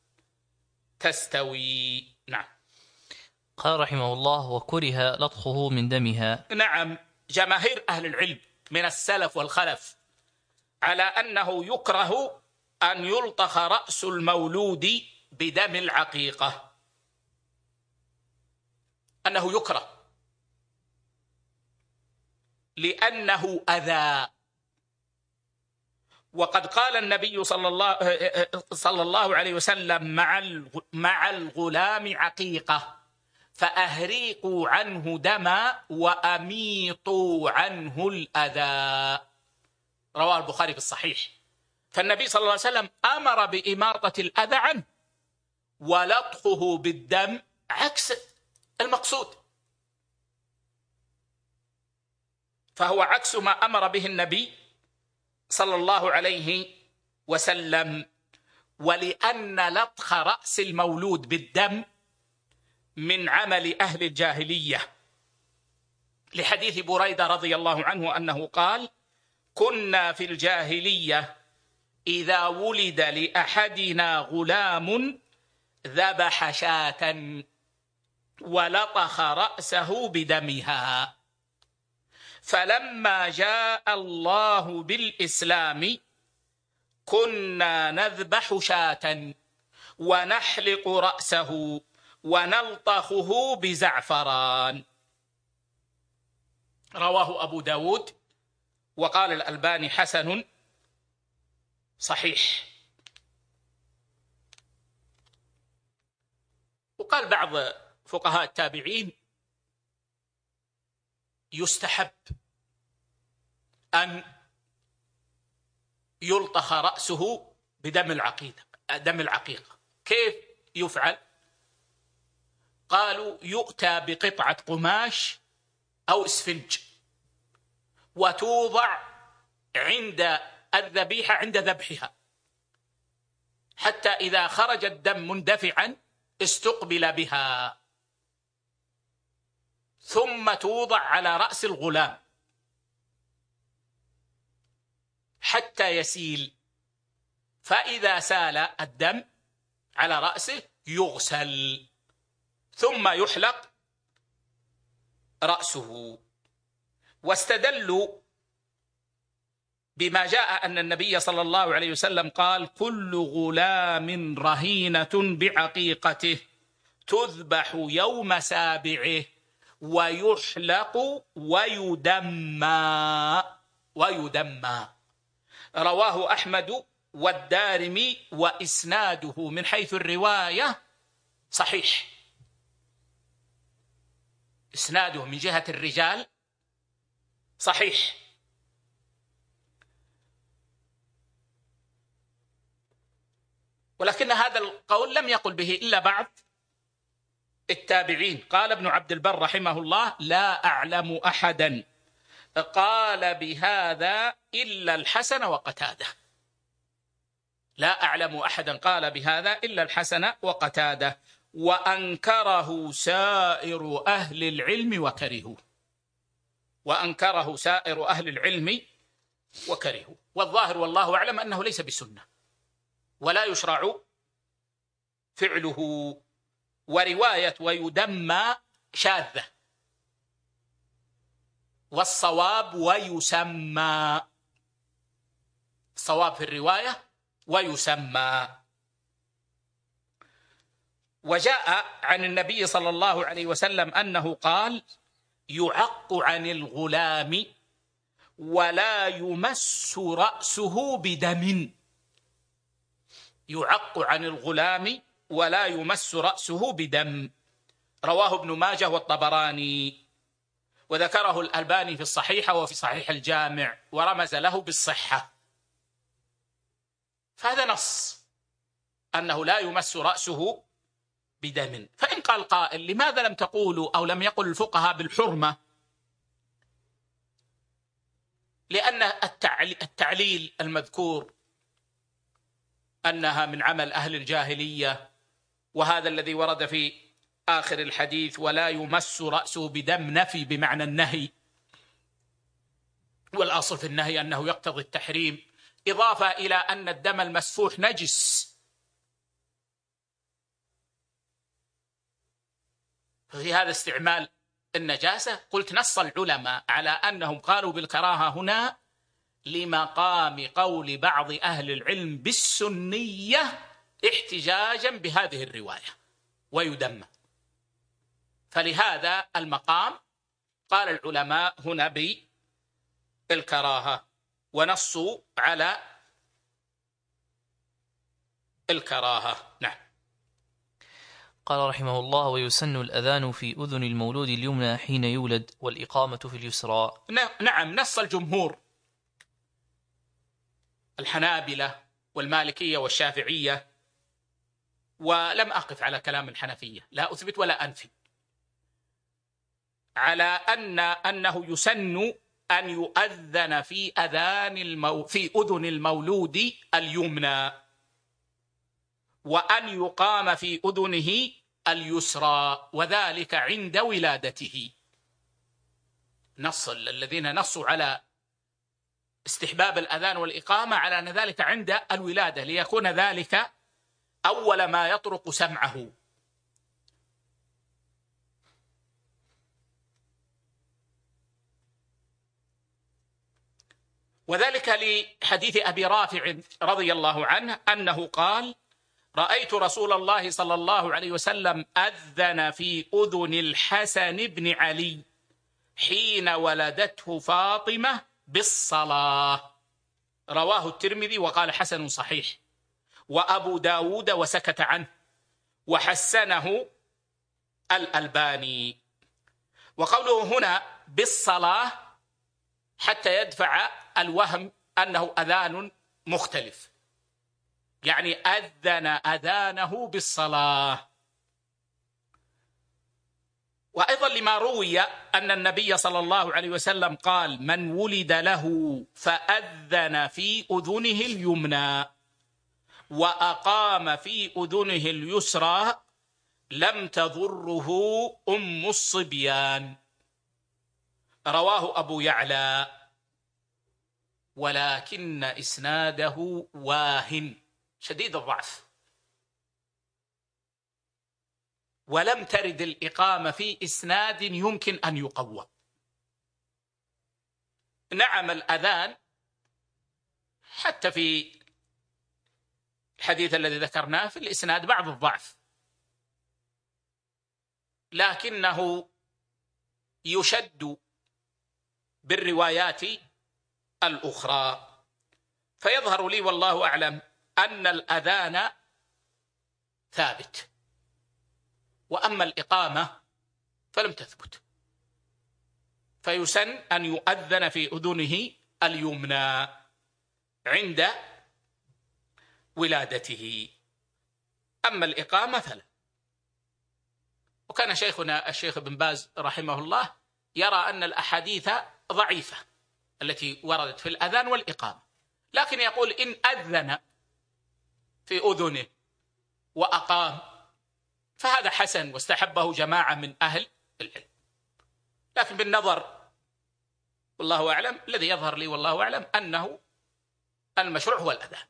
تستوي. نعم. قال رحمه الله: وكره لطخه من دمها. نعم، جماهير أهل العلم من السلف والخلف على أنه يكره أن يلطخ رأس المولود بدم العقيقة، أنه يكره لأنه أذى. وقد قال النبي صلى الله صلى الله عليه وسلم: مع مع الغلام عقيقة فأهريقوا عنه دما وأميطوا عنه الأذى. رواه البخاري في الصحيح. فالنبي صلى الله عليه وسلم أمر بإماطة الأذى عنه، ولطخه بالدم عكس المقصود، فهو عكس ما أمر به النبي صلى الله عليه وسلم. ولأن لطخ رأس المولود بالدم من عمل أهل الجاهلية، لحديث بريدة رضي الله عنه أنه قال: كنا في الجاهلية إذا ولد لأحدنا غلام ذبح شاة ولطخ رأسه بدمها، فلما جاء الله بالإسلام كنا نذبح شاة ونحلق رأسه ونلطخه بزعفران. رواه أبو داود، وقال الألباني حسن صحيح. وقال بعض فقهاء التابعين: يستحب أن يلطخ رأسه بدم العقيقة دم العقيقة. كيف يفعل؟ قالوا: يؤتى بقطعة قماش أو اسفنج وتوضع عند الذبيحة عند ذبحها، حتى إذا خرج الدم مندفعا استقبل بها، ثم توضع على رأس الغلام حتى يسيل، فإذا سال الدم على رأسه يغسل ثم يحلق رأسه. واستدلوا بما جاء أن النبي صلى الله عليه وسلم قال: كل غلام رهينة بعقيقته تذبح يوم سابعه ويحلق ويدمى ويدمى. رواه أحمد والدارمي، وإسناده من حيث الرواية صحيح، إسناده من جهة الرجال صحيح. ولكن هذا القول لم يقل به إلا بعض التابعين. قال ابن عبد البر رحمه الله: لا أعلم أحدا قال بهذا إلا الحسن وقتادة. لا أعلم أحدا قال بهذا إلا الحسن وقتادة، وأنكره سائر أهل العلم وكرهوا وأنكره سائر أهل العلم وكرهوا. والظاهر والله أعلم أنه ليس بسنة ولا يشرع فعله. ورواية ويدمى شاذة، والصواب ويسمى. الصواب في الرواية ويسمى. وجاء عن النبي صلى الله عليه وسلم أنه قال: يعق عن الغلام ولا يمس رأسه بدم. يعق عن الغلام ولا يمس رأسه بدم. رواه ابن ماجه والطبراني، وذكره الألباني في الصحيحة وفي صحيح الجامع، ورمز له بالصحة. فهذا نص أنه لا يمس رأسه بدم. فإن قال قائل لماذا لم تقولوا أو لم يقل الفقهاء بالحرمة؟ لأن التعليل المذكور أنها من عمل أهل الجاهلية، وهذا الذي ورد في آخر الحديث ولا يمس رأسه بدم نفي بمعنى النهي، والأصل في النهي أنه يقتضي التحريم، إضافة إلى أن الدم المسفوح نجس. في هذا استعمال النجاسة. قلت نص العلماء على أنهم قالوا بالكراهة هنا لمقام قول بعض أهل العلم بالسنية احتجاجا بهذه الرواية ويدم، فلهذا المقام قال العلماء هنا بالكراهة ونصوا على الكراهة. نعم. قال رحمه الله: ويسن الأذان في أذن المولود اليمنى حين يولد، والإقامة في اليسرى. نعم، نص الجمهور الحنابلة والمالكية والشافعية، ولم أقف على كلام الحنفية، لا أثبت ولا أنفي، على أن أنه يسن أن يؤذن في أذان المو في أذن المولود اليمنى، وأن يقام في أذنه اليسرى، وذلك عند ولادته. نص الذين نصوا على استحباب الأذان والإقامة على أن ذلك عند الولادة، ليكون ذلك أول ما يطرق سمعه. وذلك لحديث أبي رافع رضي الله عنه أنه قال: رأيت رسول الله صلى الله عليه وسلم أذن في أذن الحسن بن علي حين ولدته فاطمة بالصلاة. رواه الترمذي وقال حسن صحيح، وأبو داود وسكت عنه، وحسنه الألباني. وقوله هنا بالصلاة حتى يدفع الوهم أنه أذان مختلف، يعني أذن أذانه بالصلاة. وأيضا لما روي أن النبي صلى الله عليه وسلم قال: من ولد له فأذن في أذنه اليمنى وأقام في أذنه اليسرى لم تضره أم الصبيان. رواه أبو يعلى، ولكن إسناده واهن شديد الضعف، ولم ترد الإقامة في إسناد يمكن أن يقوى. نعم، الأذان حتى في الحديث الذي ذكرناه في الإسناد بعض الضعف، لكنه يشد بالروايات الأخرى. فيظهر لي والله أعلم أن الأذان ثابت، وأما الإقامة فلم تثبت، فيسن أن يؤذن في أذنه اليمنى عند ولادته، أما الإقامة فلا. وكان شيخنا الشيخ ابن باز رحمه الله يرى أن الأحاديث ضعيفة التي وردت في الأذان والإقامة، لكن يقول إن أذن في أذنه وأقام فهذا حسن واستحبه جماعة من أهل العلم. لكن بالنظر والله أعلم، الذي يظهر لي والله أعلم أنه المشروع هو الأذان،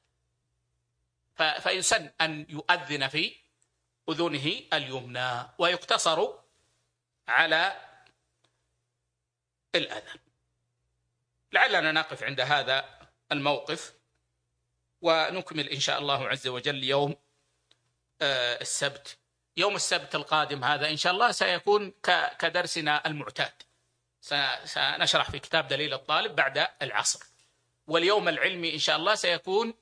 فيسن أن يؤذن في أذنه اليمنى ويقتصر على الأذان. لعلنا نقف عند هذا الموقف ونكمل إن شاء الله عز وجل يوم السبت. يوم السبت القادم هذا إن شاء الله سيكون كدرسنا المعتاد، سنشرح في كتاب دليل الطالب بعد العصر، واليوم العلمي إن شاء الله سيكون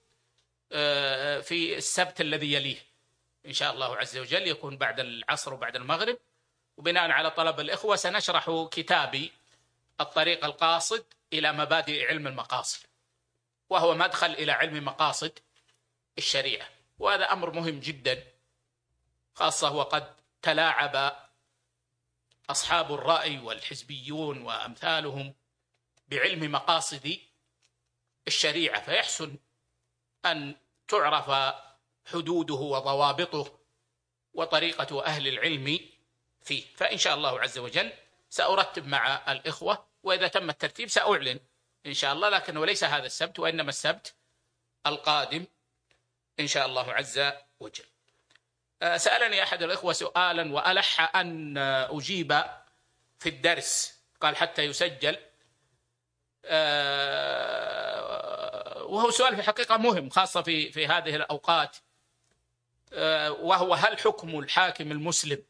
في السبت الذي يليه إن شاء الله عز وجل، يكون بعد العصر وبعد المغرب، وبناء على طلب الإخوة سنشرح كتابي الطريق القاصد إلى مبادئ علم المقاصد، وهو مدخل إلى علم مقاصد الشريعة. وهذا أمر مهم جدا، خاصة وقد تلاعب أصحاب الرأي والحزبيون وأمثالهم بعلم مقاصد الشريعة، فيحسن أن تعرف حدوده وضوابطه وطريقة أهل العلم فيه. فإن شاء الله عز وجل سأرتب مع الإخوة، وإذا تم الترتيب سأعلن إن شاء الله، لكن وليس هذا السبت وإنما السبت القادم إن شاء الله عز وجل. سألني أحد الإخوة سؤالا وألح أن أجيب في الدرس، قال حتى يسجل، وهو سؤال في الحقيقة مهم خاصة في في هذه الأوقات، وهو هل حكم الحاكم المسلم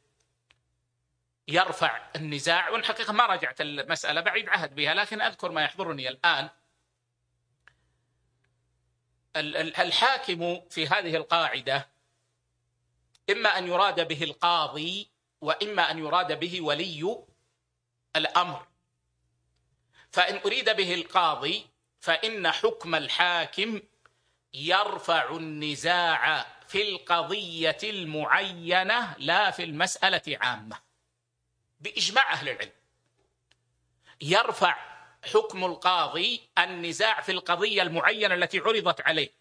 يرفع النزاع؟ والحقيقة ما رجعت المسألة، بعيد عهد بها، لكن أذكر ما يحضرني الآن. الحاكم في هذه القاعدة إما أن يراد به القاضي وإما أن يراد به ولي الأمر. فإن أريد به القاضي فإن حكم الحاكم يرفع النزاع في القضية المعينة لا في المسألة عامة، بإجماع أهل العلم. يرفع حكم القاضي النزاع في القضية المعينة التي عرضت عليه،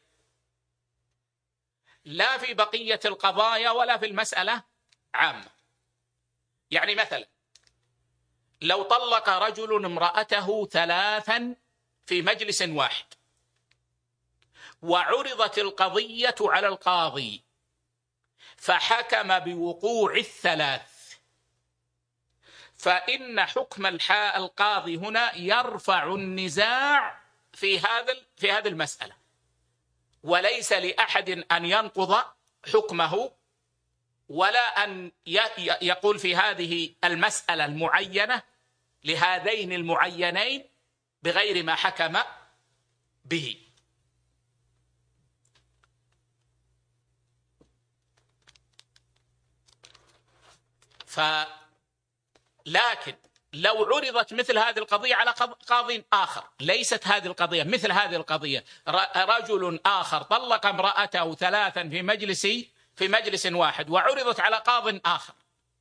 لا في بقية القضايا ولا في المسألة عامة. يعني مثلا لو طلق رجل امرأته ثلاثا في مجلس واحد وعرضت القضية على القاضي فحكم بوقوع الثلاث، فإن حكم القاضي هنا يرفع النزاع في هذا في هذه المسألة، وليس لأحد أن ينقض حكمه ولا أن يقول في هذه المسألة المعينة لهذين المعينين بغير ما حكم به. فلكن لو عرضت مثل هذه القضية على قاض آخر، ليست هذه القضية مثل هذه القضية، رجل آخر طلق امرأته ثلاثا في مجلس في مجلس واحد وعرضت على قاض آخر،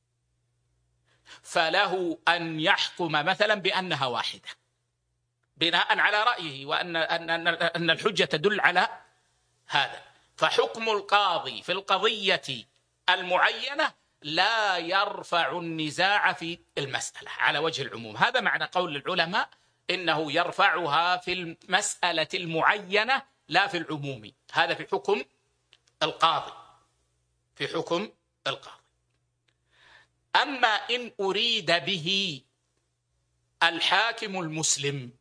فله أن يحكم مثلا بأنها واحدة بناء على رأيه، وأن أن أن الحجة تدل على هذا. فحكم القاضي في القضية المعينة لا يرفع النزاع في المسألة على وجه العموم. هذا معنى قول العلماء إنه يرفعها في المسألة المعينة لا في العموم. هذا في حكم القاضي، في حكم القاضي. أما إن أريد به الحاكم المسلم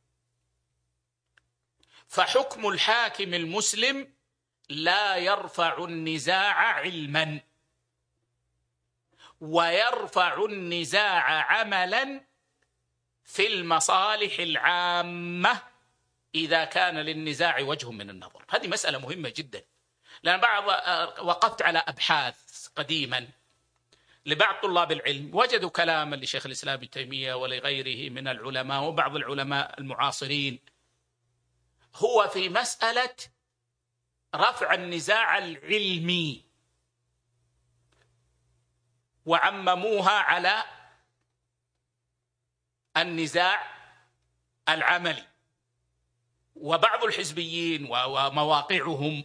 فحكم الحاكم المسلم لا يرفع النزاع علما، ويرفع النزاع عملا في المصالح العامة إذا كان للنزاع وجه من النظر. هذه مسألة مهمة جدا، لأن بعض وقفت على أبحاث قديما لبعض طلاب العلم، وجدوا كلاما لشيخ الإسلام ابن تيمية ولغيره من العلماء وبعض العلماء المعاصرين هو في مسألة رفع النزاع العلمي، وعمموها على النزاع العملي. وبعض الحزبيين ومواقعهم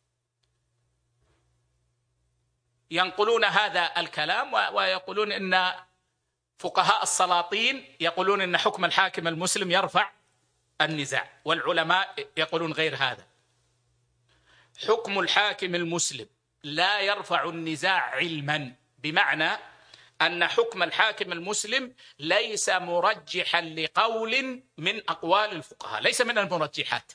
ينقلون هذا الكلام ويقولون إن فقهاء السلاطين يقولون إن حكم الحاكم المسلم يرفع النزاع، والعلماء يقولون غير هذا. حكم الحاكم المسلم لا يرفع النزاع علما، بمعنى أن حكم الحاكم المسلم ليس مرجحا لقول من أقوال الفقهاء، ليس من المرجحات.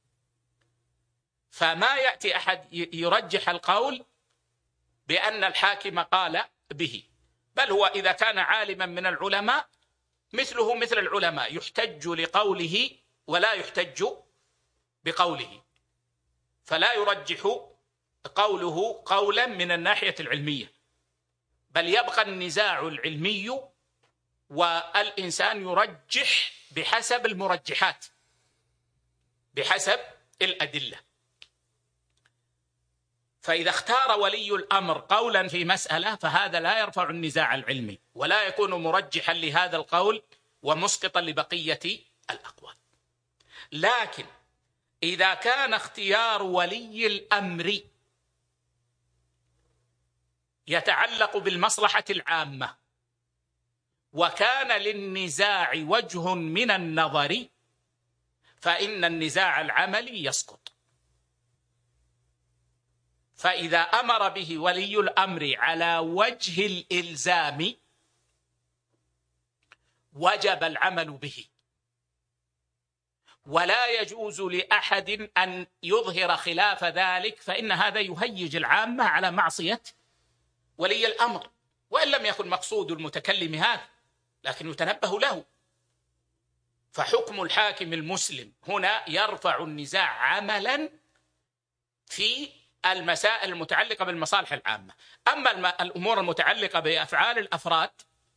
فما يأتي أحد يرجح القول بأن الحاكم قال به، بل هو إذا كان عالما من العلماء مثله مثل العلماء يحتج لقوله ولا يحتج بقوله، فلا يرجح قوله قولا من الناحية العلمية، بل يبقى النزاع العلمي والإنسان يرجح بحسب المرجحات، بحسب الأدلة. فإذا اختار ولي الأمر قولا في مسألة فهذا لا يرفع النزاع العلمي ولا يكون مرجحا لهذا القول ومسقطا لبقية الأقوال. لكن إذا كان اختيار ولي الأمر يتعلق بالمصلحة العامة وكان للنزاع وجه من النظر فإن النزاع العملي يسقط. فإذا أمر به ولي الأمر على وجه الإلزام وجب العمل به، ولا يجوز لأحد أن يظهر خلاف ذلك، فإن هذا يهيج العامة على معصية ولي الأمر، وإن لم يكن مقصود المتكلم هذا، لكن يتنبه له. فحكم الحاكم المسلم هنا يرفع النزاع عملا في المسائل المتعلقة بالمصالح العامة. أما الأمور المتعلقة بأفعال الأفراد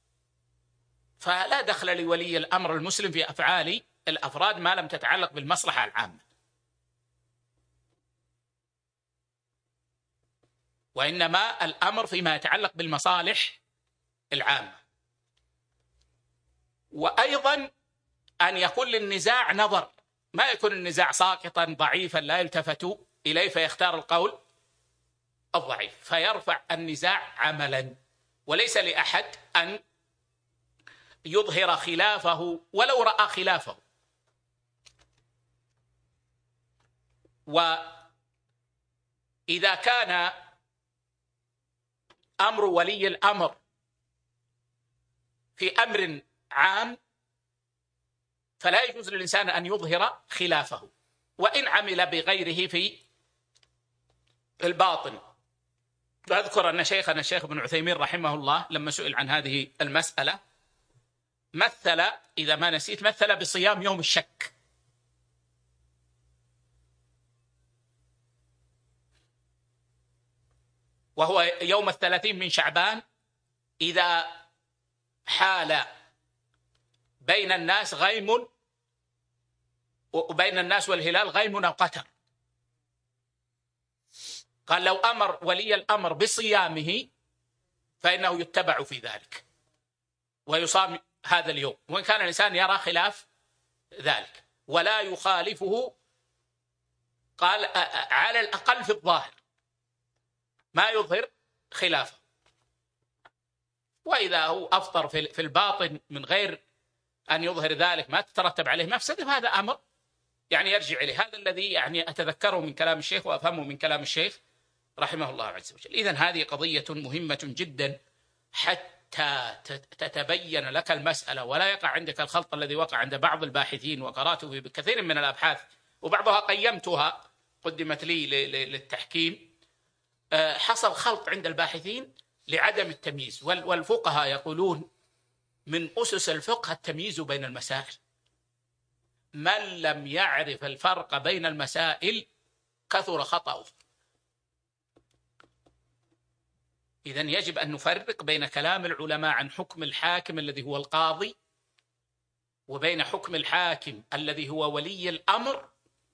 فلا دخل لولي الأمر المسلم في أفعال الأفراد ما لم تتعلق بالمصلحة العامة، وإنما الأمر فيما يتعلق بالمصالح العامة. وأيضا أن يكون للنزاع نظر، ما يكون النزاع ساقطا ضعيفا لا يلتفت إليه فيختار القول الضعيف، فيرفع النزاع عملا، وليس لأحد أن يظهر خلافه ولو رأى خلافه. وإذا كان أمر ولي الأمر في أمر عام فلا يجوز للإنسان أن يظهر خلافه وإن عمل بغيره في الباطن. أذكر أن شيخنا الشيخ ابن عثيمين رحمه الله لما سئل عن هذه المسألة مثل، إذا ما نسيت، مثل بصيام يوم الشك، وهو يوم الثلاثين من شعبان، إذا حال بين الناس غيم وبين الناس والهلال غيم أو قتر. قال لو أمر ولي الأمر بصيامه فإنه يتبع في ذلك ويصام هذا اليوم، وإن كان الإنسان يرى خلاف ذلك ولا يخالفه، قال على الأقل في الظاهر ما يظهر خلافه. وإذا هو أفطر في الباطن من غير أن يظهر ذلك ما تترتب عليه مفسدة، فهذا أمر يعني يرجع إليه. هذا الذي يعني أتذكره من كلام الشيخ وأفهمه من كلام الشيخ رحمه الله عز وجل. إذن هذه قضية مهمة جدا حتى تتبين لك المسألة ولا يقع عندك الخلط الذي وقع عند بعض الباحثين، وقرأته في كثير من الأبحاث وبعضها قيمتها قدمت لي للتحكيم. حصل خلط عند الباحثين لعدم التمييز، والفقهاء يقولون من أسس الفقه التمييز بين المسائل. من لم يعرف الفرق بين المسائل كثر خطأه. إذن يجب أن نفرق بين كلام العلماء عن حكم الحاكم الذي هو القاضي، وبين حكم الحاكم الذي هو ولي الأمر،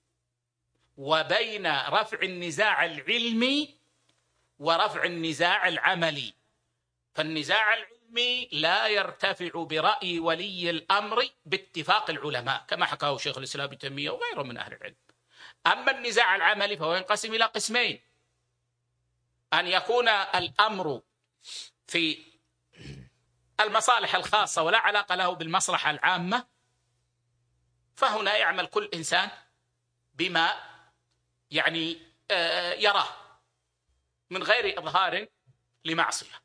وبين رفع النزاع العلمي ورفع النزاع العملي. فالنزاع العلمي لا يرتفع برأي ولي الأمر باتفاق العلماء كما حكاه شيخ الإسلام ابن تيمية وغيره من أهل العلم. أما النزاع العملي فهو ينقسم إلى قسمين: أن يكون الأمر في المصالح الخاصة ولا علاقة له بالمصلحة العامة، فهنا يعمل كل إنسان بما يعني يراه من غير إظهار لمعصية.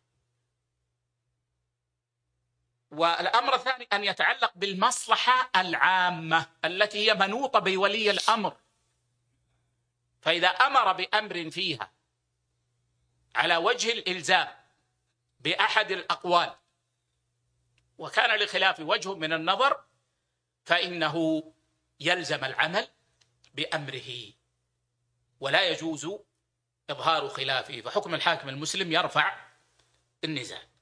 والأمر الثاني أن يتعلق بالمصلحة العامة التي هي منوطة بولي الأمر، فإذا أمر بأمر فيها على وجه الإلزام بأحد الأقوال وكان لخلاف وجه من النظر فإنه يلزم العمل بأمره ولا يجوز إظهار خلافه. فحكم الحاكم المسلم يرفع النزاع.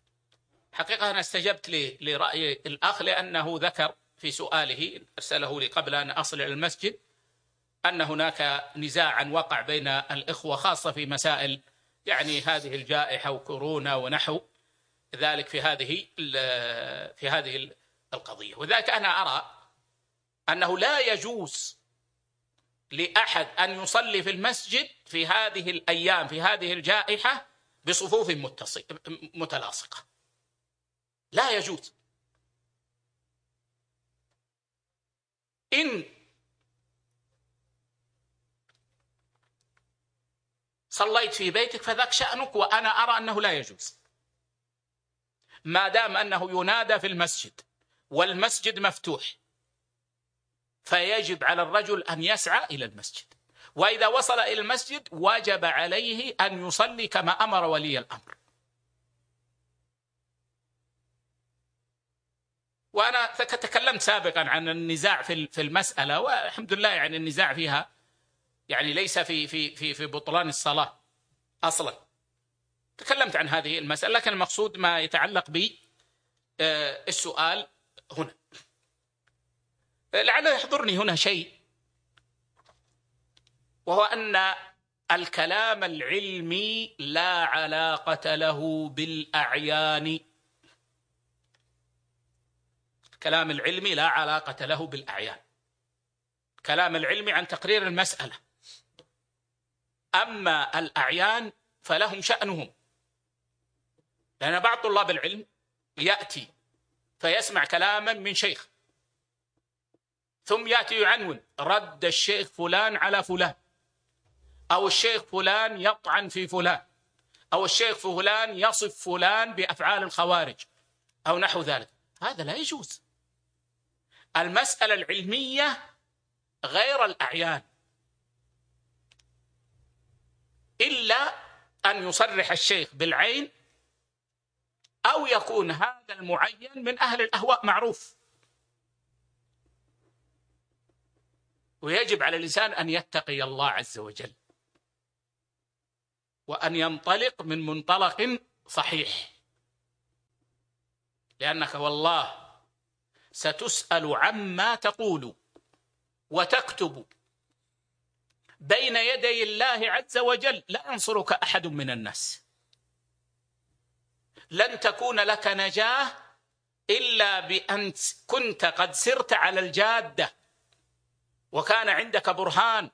حقيقة أنا استجبت لرأي الأخ لأنه ذكر في سؤاله أرسله لي قبل أن أصل إلى المسجد أن هناك نزاعا وقع بين الإخوة خاصة في مسائل يعني هذه الجائحة وكورونا ونحو ذلك في هذه في هذه القضية. وذلك أنا أرى أنه لا يجوز لأحد أن يصلي في المسجد في هذه الأيام في هذه الجائحة بصفوف متلاصقة، لا يجوز. إن صليت في بيتك فذاك شأنك، وأنا أرى أنه لا يجوز ما دام أنه ينادى في المسجد والمسجد مفتوح، فيجب على الرجل أن يسعى إلى المسجد، وإذا وصل إلى المسجد وجب عليه أن يصلي كما أمر ولي الأمر. وأنا تكلمت سابقا عن النزاع في المسألة، والحمد لله يعني النزاع فيها يعني ليس في في في في بطلان الصلاة أصلا. تكلمت عن هذه المسألة، لكن المقصود ما يتعلق بالسؤال هنا. لعل يحضرني هنا شيء، وهو أن الكلام العلمي لا علاقة له بالأعيان. الكلام العلمي لا علاقة له بالأعيان. الكلام العلمي عن تقرير المسألة، أما الأعيان فلهم شأنهم. لأن بعض طلاب العلم يأتي فيسمع كلاما من شيخ، ثم يأتي يعنون رد الشيخ فلان على فلان، أو الشيخ فلان يطعن في فلان، أو الشيخ فلان يصف فلان بأفعال الخوارج أو نحو ذلك. هذا لا يجوز. المسألة العلمية غير الأعيان، إلا أن يصرح الشيخ بالعين أو يكون هذا المعين من أهل الأهواء معروف. ويجب على الإنسان أن يتقي الله عز وجل، وأن ينطلق من منطلق صحيح، لأنك والله ستسأل عما تقول وتكتب بين يدي الله عز وجل. لا ينصرك أحد من الناس، لن تكون لك نجاة إلا بأن كنت قد سرت على الجادة وكان عندك برهان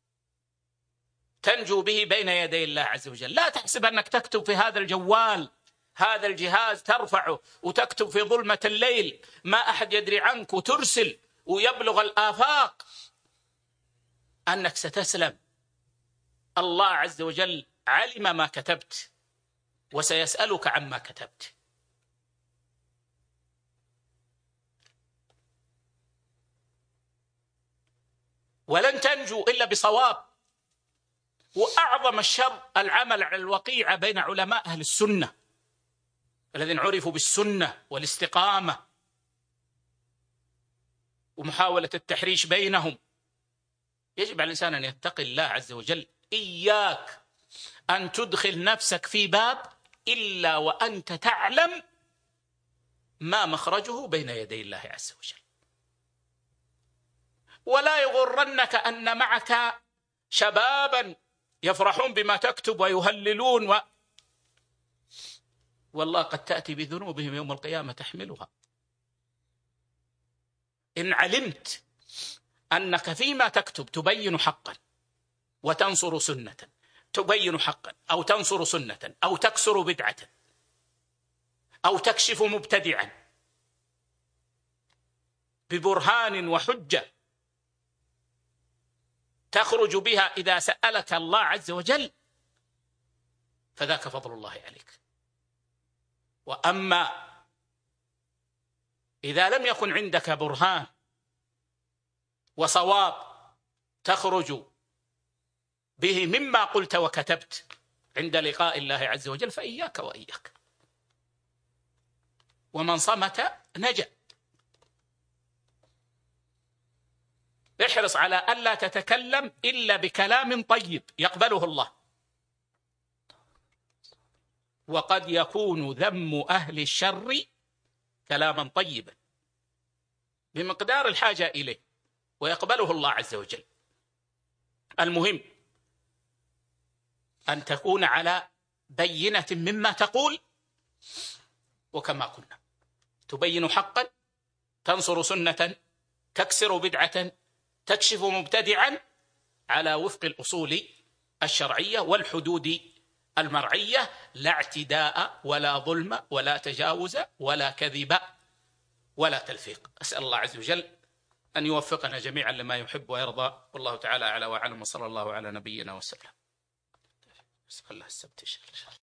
تنجو به بين يدي الله عز وجل. لا تحسب أنك تكتب في هذا الجوال، هذا الجهاز ترفعه وتكتب في ظلمة الليل ما أحد يدري عنك وترسل ويبلغ الآفاق أنك ستسلم. الله عز وجل علم ما كتبت وسيسألك عما كتبت. ولن تنجو إلا بصواب. وأعظم الشر العمل على الوقيعة بين علماء أهل السنة الذين عرفوا بالسنة والاستقامة، ومحاولة التحريش بينهم. يجب على الإنسان أن يتقي الله عز وجل. إياك أن تدخل نفسك في باب إلا وأنت تعلم ما مخرجه بين يدي الله عز وجل. ولا يغرنك أن معك شبابا يفرحون بما تكتب ويهللون و... والله قد تأتي بذنوبهم يوم القيامة تحملها. إن علمت أنك فيما تكتب تبين حقا وتنصر سنة، تبين حقا أو تنصر سنة أو تكسر بدعة أو تكشف مبتدعا ببرهان وحجة تخرج بها إذا سألك الله عز وجل، فذاك فضل الله عليك. وأما إذا لم يكن عندك برهان وصواب تخرج به مما قلت وكتبت عند لقاء الله عز وجل، فإياك وإياك. ومن صمت نجا. احرص على ألا تتكلم إلا بكلام طيب يقبله الله. وقد يكون ذم أهل الشر كلاما طيبا بمقدار الحاجة إليه ويقبله الله عز وجل. المهم أن تكون على بينة مما تقول، وكما قلنا تبين حقا، تنصر سنة، تكسر بدعة، تكشف مبتدعا، على وفق الأصول الشرعية والحدود المرعية، لا اعتداء ولا ظلم ولا تجاوز ولا كذب ولا تلفيق. أسأل الله عز وجل أن يوفقنا جميعا لما يحب ويرضى، والله تعالى أعلى وأعلم، وصلى الله على نبينا وسلم. الله السبت.